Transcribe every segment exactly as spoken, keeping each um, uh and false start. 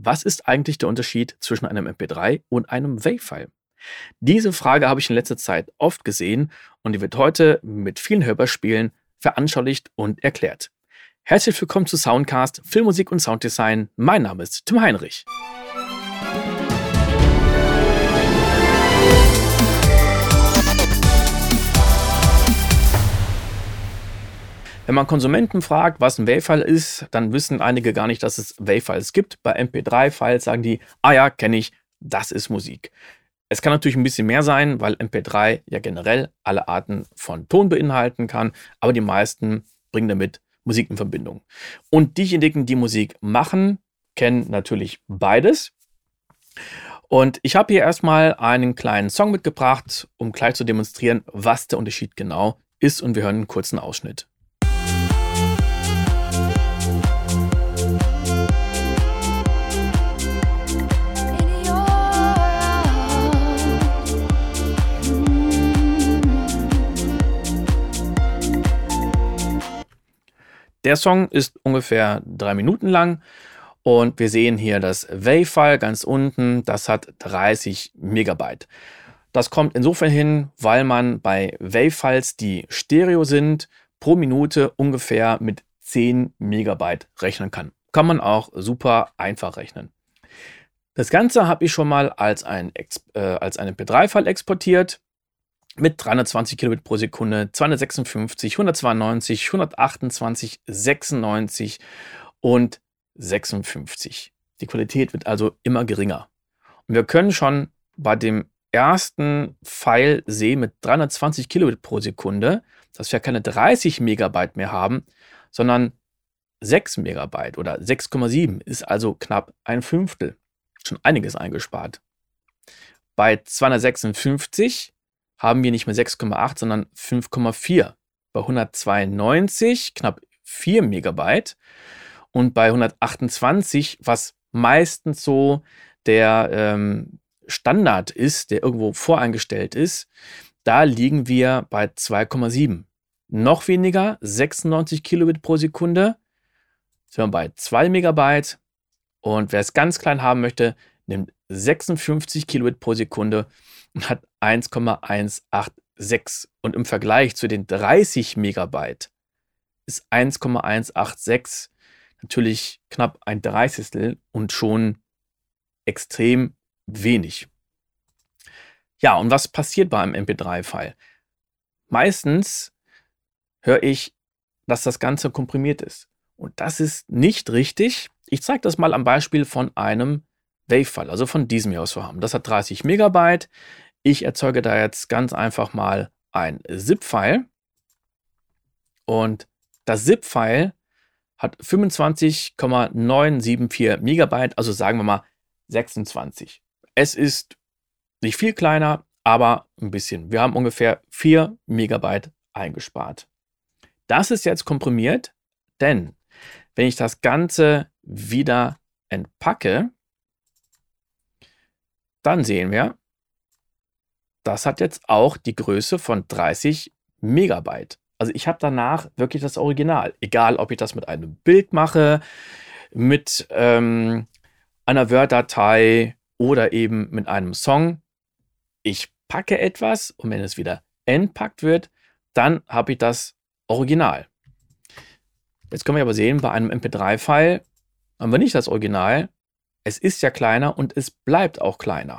was ist eigentlich der Unterschied zwischen einem M P drei und einem Wave-File? Diese Frage habe ich in letzter Zeit oft gesehen und die wird heute mit vielen Hörspielen veranschaulicht und erklärt. Herzlich willkommen zu Soundcast, Filmmusik und Sounddesign. Mein Name ist Tim Heinrich. Wenn man Konsumenten fragt, was ein Wave-File ist, dann wissen einige gar nicht, dass es Wave-Files gibt. Bei M P drei Files sagen die, ah ja, kenne ich, das ist Musik. Es kann natürlich ein bisschen mehr sein, weil M P drei ja generell alle Arten von Ton beinhalten kann, aber die meisten bringen damit Musik in Verbindung. Und diejenigen, die Musik machen, kennen natürlich beides. Und ich habe hier erstmal einen kleinen Song mitgebracht, um gleich zu demonstrieren, was der Unterschied genau ist. Und wir hören einen kurzen Ausschnitt. Der Song ist ungefähr drei Minuten lang und wir sehen hier das Wave-File ganz unten, das hat dreißig Megabyte. Das kommt insofern hin, weil man bei Wave-Files, die Stereo sind, pro Minute ungefähr mit zehn Megabyte rechnen kann. Kann man auch super einfach rechnen. Das Ganze habe ich schon mal als ein, äh, als ein M P drei File exportiert. Mit dreihundertzwanzig Kilobit pro Sekunde, zweihundertsechsundfünfzig, hundertzweiundneunzig, hundertachtundzwanzig, sechsundneunzig und sechsundfünfzig. Die Qualität wird also immer geringer. Und wir können schon bei dem ersten File sehen mit dreihundertzwanzig Kilobit pro Sekunde, dass wir keine dreißig Megabyte mehr haben, sondern sechs Megabyte oder sechs Komma sieben ist also knapp ein Fünftel. Schon einiges eingespart. Bei zweihundertsechsundfünfzig haben wir nicht mehr sechs Komma acht, sondern fünf Komma vier. Bei hundertzweiundneunzig knapp vier Megabyte und bei hundertachtundzwanzig, was meistens so der ähm, Standard ist, der irgendwo voreingestellt ist, da liegen wir bei zwei Komma sieben. Noch weniger, sechsundneunzig Kilobit pro Sekunde, sind wir bei zwei Megabyte und wer es ganz klein haben möchte, nimmt sechsundfünfzig Kilobit pro Sekunde und hat eins Komma hundertsechsundachtzig. Und im Vergleich zu den dreißig Megabyte ist eins Komma hundertsechsundachtzig natürlich knapp ein Dreißigstel und schon extrem wenig. Ja, und was passiert bei einem M P drei File? Meistens höre ich, dass das Ganze komprimiert ist. Und das ist nicht richtig. Ich zeige das mal am Beispiel von einem Wave-File, also von diesem hier, was wir haben. Das hat dreißig Megabyte. Ich erzeuge da jetzt ganz einfach mal ein ZIP-File. Und das ZIP-File hat fünfundzwanzig Komma neunhundertvierundsiebzig Megabyte, also sagen wir mal sechsundzwanzig. Es ist nicht viel kleiner, aber ein bisschen. Wir haben ungefähr vier Megabyte eingespart. Das ist jetzt komprimiert, denn wenn ich das Ganze wieder entpacke, dann sehen wir, das hat jetzt auch die Größe von dreißig Megabyte. Also ich habe danach wirklich das Original. Egal, ob ich das mit einem Bild mache, mit ähm, einer Word-Datei oder eben mit einem Song. Ich packe etwas und wenn es wieder entpackt wird, dann habe ich das Original. Jetzt können wir aber sehen, bei einem M P drei File haben wir nicht das Original. Es ist ja kleiner und es bleibt auch kleiner.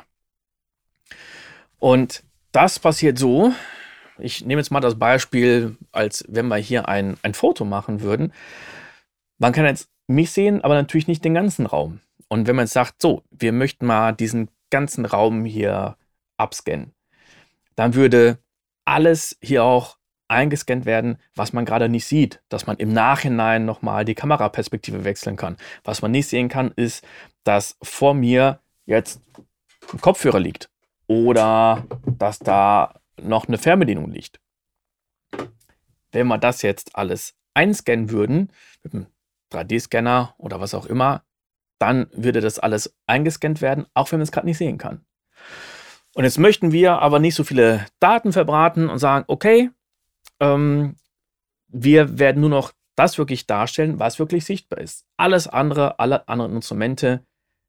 Und das passiert so, ich nehme jetzt mal das Beispiel, als wenn wir hier ein, ein Foto machen würden. Man kann jetzt mich sehen, aber natürlich nicht den ganzen Raum. Und wenn man jetzt sagt, so, wir möchten mal diesen ganzen Raum hier abscannen, dann würde alles hier auch eingescannt werden, was man gerade nicht sieht, dass man im Nachhinein nochmal die Kameraperspektive wechseln kann. Was man nicht sehen kann, ist, dass vor mir jetzt ein Kopfhörer liegt oder dass da noch eine Fernbedienung liegt. Wenn wir das jetzt alles einscannen würden, mit einem drei D-Scanner oder was auch immer, dann würde das alles eingescannt werden, auch wenn man es gerade nicht sehen kann. Und jetzt möchten wir aber nicht so viele Daten verbraten und sagen, okay, ähm, wir werden nur noch das wirklich darstellen, was wirklich sichtbar ist. Alles andere, alle anderen Instrumente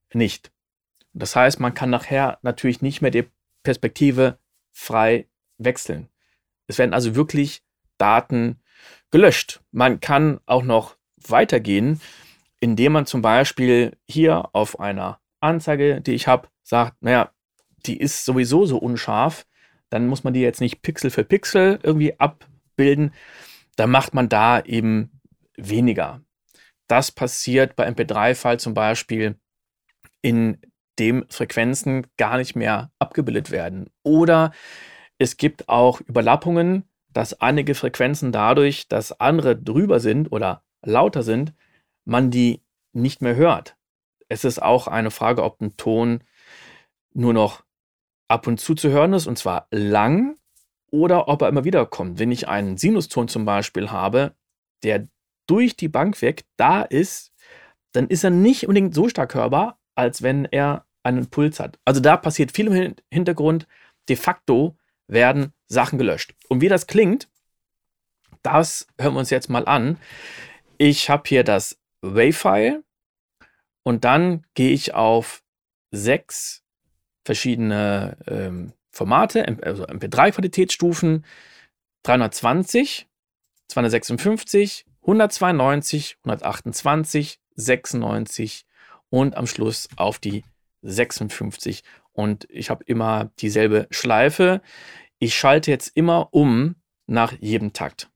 nicht. Das heißt, man kann nachher natürlich nicht mehr die Perspektive frei wechseln. Es werden also wirklich Daten gelöscht. Man kann auch noch weitergehen, indem man zum Beispiel hier auf einer Anzeige, die ich habe, sagt, naja, die ist sowieso so unscharf, dann muss man die jetzt nicht Pixel für Pixel irgendwie abbilden. Dann macht man da eben weniger. Das passiert bei M P drei File zum Beispiel, in dem Frequenzen gar nicht mehr abgebildet werden. Oder es gibt auch Überlappungen, dass einige Frequenzen dadurch, dass andere drüber sind oder lauter sind, man die nicht mehr hört. Es ist auch eine Frage, ob ein Ton nur noch ab und zu zu hören ist, und zwar lang, oder ob er immer wieder kommt. Wenn ich einen Sinuston zum Beispiel habe, der durch die Bank weg da ist, dann ist er nicht unbedingt so stark hörbar, als wenn er einen Puls hat. Also da passiert viel im Hintergrund. De facto werden Sachen gelöscht. Und wie das klingt, das hören wir uns jetzt mal an. Ich habe hier das Wave-File und dann gehe ich auf sechs verschiedene ähm, Formate, also M P drei Qualitätsstufen, dreihundertzwanzig, zweihundertsechsundfünfzig, hundertzweiundneunzig, hundertachtundzwanzig, sechsundneunzig und am Schluss auf die sechsundfünfzig. Und ich habe immer dieselbe Schleife. Ich schalte jetzt immer um nach jedem Takt.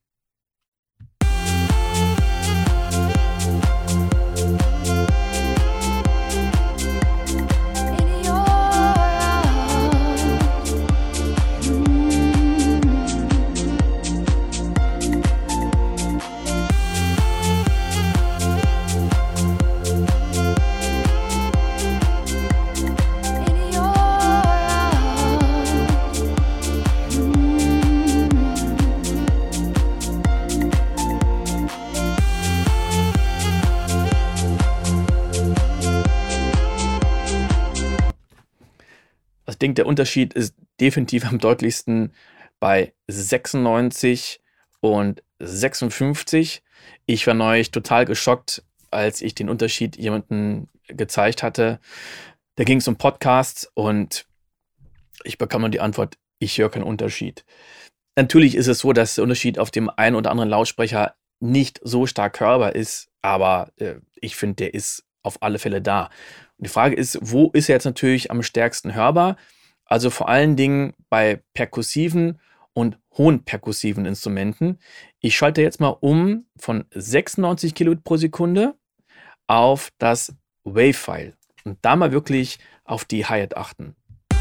Ich denke, der Unterschied ist definitiv am deutlichsten bei sechsundneunzig und sechsundfünfzig. Ich war neulich total geschockt, als ich den Unterschied jemandem gezeigt hatte. Da ging es um Podcasts und ich bekam nur die Antwort, ich höre keinen Unterschied. Natürlich ist es so, dass der Unterschied auf dem einen oder anderen Lautsprecher nicht so stark hörbar ist, aber äh, ich finde, der ist auf alle Fälle da. Und die Frage ist, wo ist er jetzt natürlich am stärksten hörbar? Also vor allen Dingen bei perkussiven und hohen perkussiven Instrumenten. Ich schalte jetzt mal um von sechsundneunzig Kilobit pro Sekunde auf das Wave-File und da mal wirklich auf die Hi-Hat achten.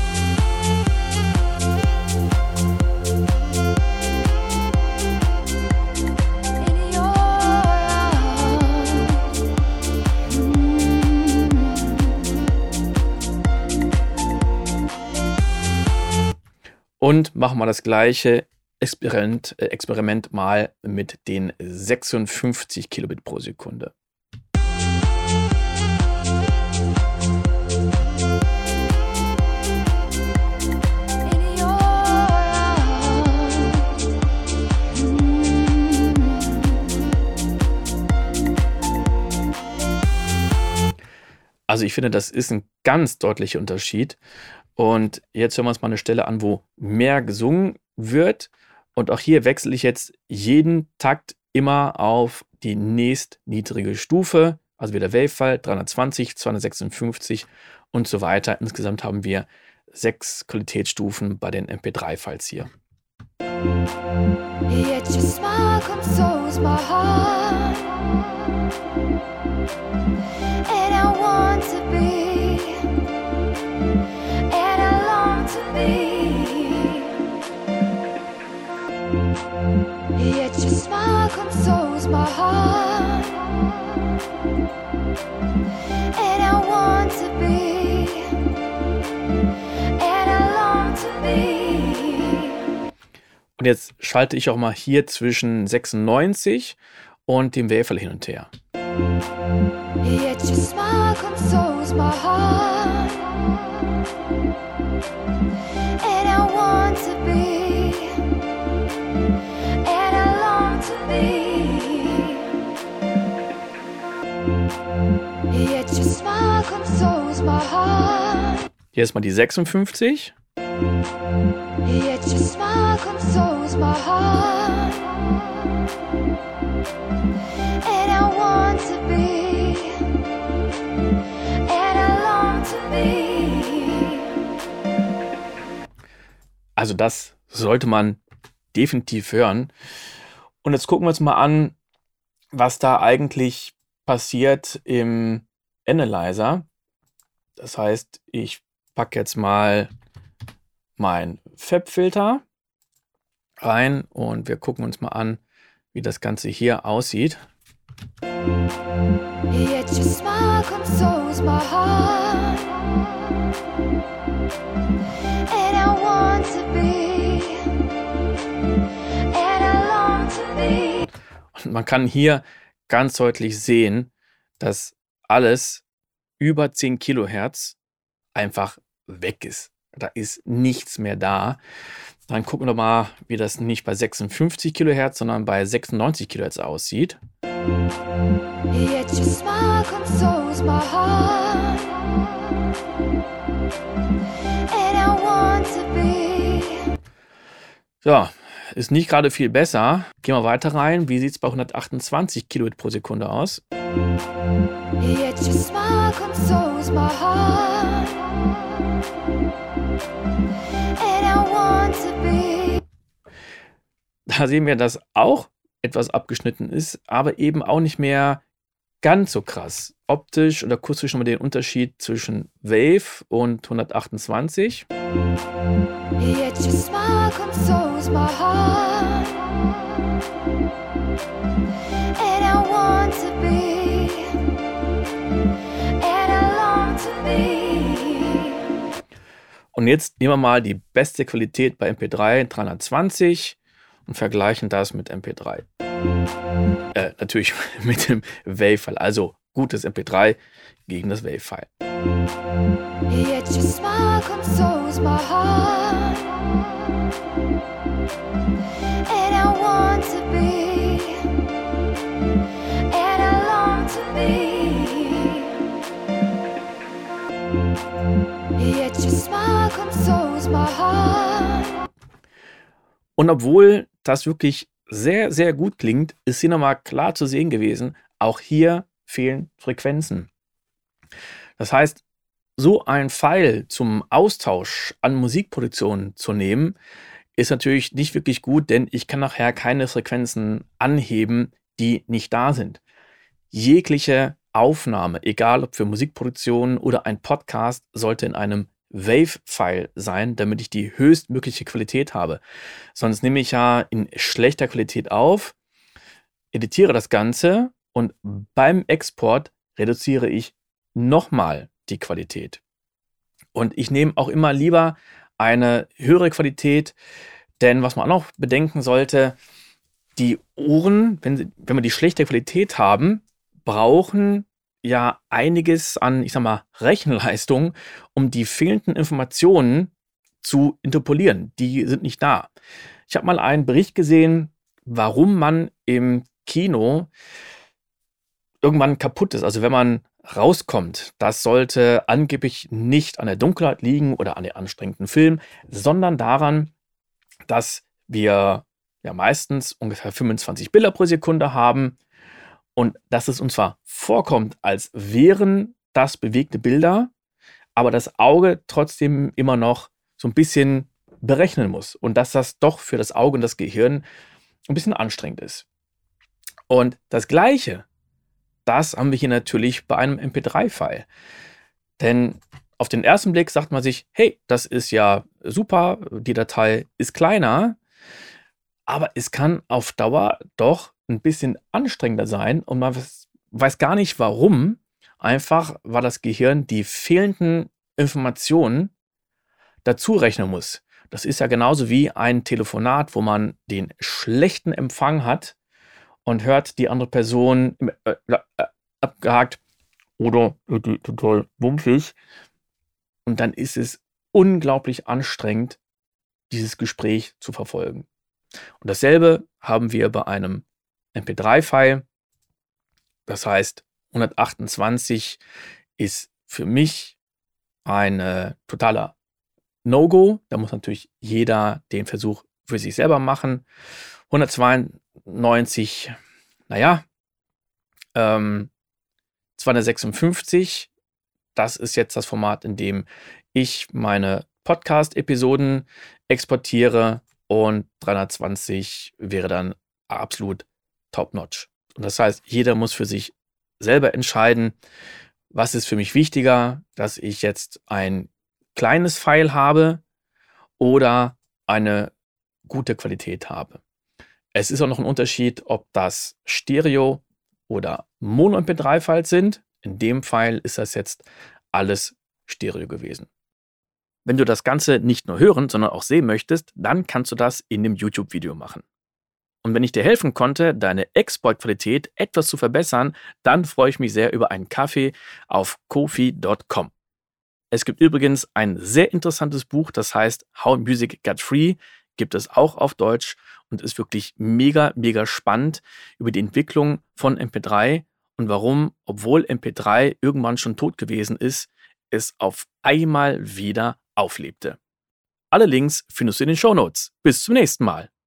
Und machen wir das gleiche Experiment, äh, Experiment mal mit den sechsundfünfzig Kilobit pro Sekunde. Also ich finde, das ist ein ganz deutlicher Unterschied. Und jetzt hören wir uns mal eine Stelle an, wo mehr gesungen wird. Und auch hier wechsle ich jetzt jeden Takt immer auf die nächstniedrige Stufe. Also wieder Wave-File, dreihundertzwanzig, zweihundertsechsundfünfzig und so weiter. Insgesamt haben wir sechs Qualitätsstufen bei den M P drei Files hier. Yet your smile consoles my heart, and I want to be, and I long to be. Yet your smile consoles my heart, and I want to be, and I long to be. Und jetzt schalte ich auch mal hier zwischen sechsundneunzig und dem Wave-File hin und her. Yet your smile consoles my heart, and I want to be, and I long to be. Yet your smile consoles consoles my heart. Hier ist mal die sechsundfünfzig. Yet your smile consoles my heart. And I want to be, and I long to be. Also das sollte man definitiv hören. Und jetzt gucken wir uns mal an, was da eigentlich passiert im Analyzer. Das heißt, ich packe jetzt mal mein Fab-Filter rein und wir gucken uns mal an, wie das Ganze hier aussieht. Yet your smile consoles my heart. And I want to be, and I long to be. Und man kann hier ganz deutlich sehen, dass alles über zehn Kilohertz einfach weg ist. Da ist nichts mehr da. Dann gucken wir doch mal, wie das nicht bei sechsundfünfzig Kilohertz, sondern bei sechsundneunzig Kilohertz aussieht. Yet your smile consoles my heart. And I want to be. Ja, ist nicht gerade viel besser. Gehen wir weiter rein. Wie sieht es bei hundertachtundzwanzig Kilobit pro Sekunde aus? Yet your smile consoles my heart. And I want to be. Da sehen wir, dass auch etwas abgeschnitten ist, aber eben auch nicht mehr ganz so krass. Optisch und akustisch nochmal den Unterschied zwischen Wave und hundertachtundzwanzig. Yet your smile consoles my heart. And I want to be, and I long to be. Und jetzt nehmen wir mal die beste Qualität bei M P drei dreihundertzwanzig und vergleichen das mit M P drei. Äh, natürlich mit dem Wave-File, also gutes M P drei gegen das Wave-File. Yet your smile consoles my heart. And I want to be, and I long to be. Yet your smile consoles my heart. Und obwohl das wirklich sehr, sehr gut klingt, ist hier nochmal klar zu sehen gewesen, auch hier fehlen Frequenzen. Das heißt, so ein File zum Austausch an Musikproduktionen zu nehmen, ist natürlich nicht wirklich gut, denn ich kann nachher keine Frequenzen anheben, die nicht da sind. Jegliche Aufnahme, egal ob für Musikproduktion oder ein Podcast, sollte in einem Wave-File sein, damit ich die höchstmögliche Qualität habe. Sonst nehme ich ja in schlechter Qualität auf, editiere das Ganze und beim Export reduziere ich nochmal die Qualität. Und ich nehme auch immer lieber eine höhere Qualität, denn was man auch noch bedenken sollte, die Ohren, wenn, sie, wenn wir die schlechte Qualität haben, brauchen ja einiges an, ich sag mal, Rechenleistung, um die fehlenden Informationen zu interpolieren. Die sind nicht da. Ich habe mal einen Bericht gesehen, warum man im Kino irgendwann kaputt ist. Also wenn man rauskommt, das sollte angeblich nicht an der Dunkelheit liegen oder an den anstrengenden Film, sondern daran, dass wir ja meistens ungefähr fünfundzwanzig Bilder pro Sekunde haben und dass es uns zwar vorkommt, als wären das bewegte Bilder, aber das Auge trotzdem immer noch so ein bisschen berechnen muss und dass das doch für das Auge und das Gehirn ein bisschen anstrengend ist. Und das Gleiche, das haben wir hier natürlich bei einem M P drei File. Denn auf den ersten Blick sagt man sich, hey, das ist ja super, die Datei ist kleiner, aber es kann auf Dauer doch ein bisschen anstrengender sein und man weiß gar nicht warum. Einfach, weil das Gehirn die fehlenden Informationen dazu rechnen muss. Das ist ja genauso wie ein Telefonat, wo man den schlechten Empfang hat und hört die andere Person äh, äh, abgehakt oder äh, total wumpfig. Und dann ist es unglaublich anstrengend, dieses Gespräch zu verfolgen. Und dasselbe haben wir bei einem M P drei File. Das heißt, hundertachtundzwanzig ist für mich ein äh, totaler No-Go. Da muss natürlich jeder den Versuch für sich selber machen. hundertzweiundneunzig, naja, ähm, zweihundertsechsundfünfzig, das ist jetzt das Format, in dem ich meine Podcast-Episoden exportiere, und dreihundertzwanzig wäre dann absolut top-notch. Und das heißt, jeder muss für sich selber entscheiden, was ist für mich wichtiger, dass ich jetzt ein kleines File habe oder eine gute Qualität habe. Es ist auch noch ein Unterschied, ob das Stereo- oder Mono-M P drei Files sind. In dem Fall ist das jetzt alles Stereo gewesen. Wenn du das Ganze nicht nur hören, sondern auch sehen möchtest, dann kannst du das in dem YouTube-Video machen. Und wenn ich dir helfen konnte, deine Exportqualität etwas zu verbessern, dann freue ich mich sehr über einen Kaffee auf ko-fi Punkt com. Es gibt übrigens ein sehr interessantes Buch, das heißt How Music Got Free, gibt es auch auf Deutsch und ist wirklich mega, mega spannend über die Entwicklung von M P drei und warum, obwohl M P drei irgendwann schon tot gewesen ist, es auf einmal wieder auflebte. Alle Links findest du in den Shownotes. Bis zum nächsten Mal.